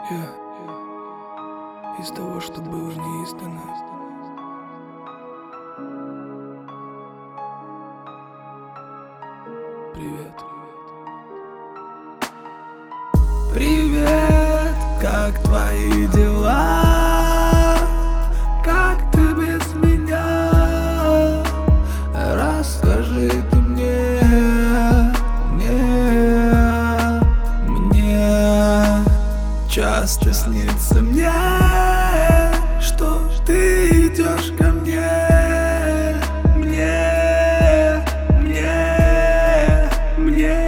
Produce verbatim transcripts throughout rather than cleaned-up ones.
Я из того, что было неиздано. Привет. Привет, как твои дела? Как ты без меня? Расскажи ты мне, мне, мне. Часто снится мне, что ты идешь ко мне. Мне, мне, мне.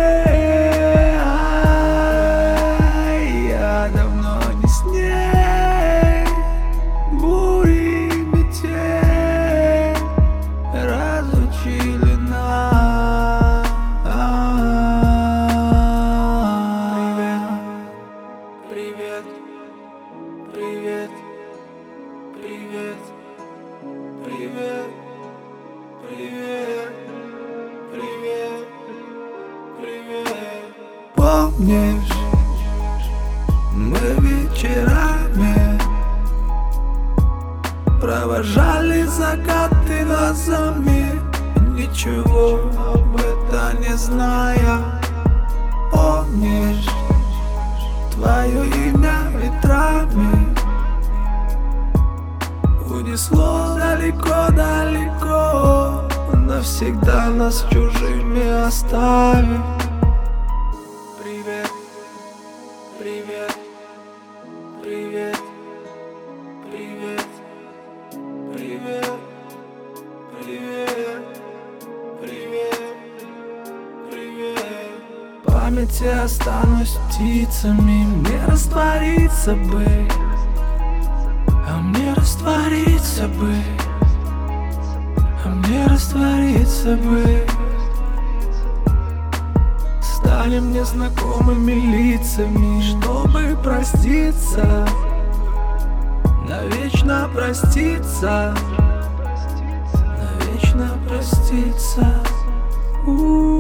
Я давно не с ней. Бури, метель разлучили нас. Привет, привет, привет, привет, привет, привет, привет. Помнишь, мы вечерами провожали закаты глазами, ничего об этом не зная. Помнишь твое имя ветрами унесло далеко-далеко, навсегда нас чужими оставив. Привет, привет, привет, привет, привет, привет, привет, привет. В памяти останусь птицами, мне раствориться бы, а мне раствориться бы, а мне раствориться бы. Станем незнакомыми лицами, чтобы проститься, навечно проститься, навечно проститься. У-у-у.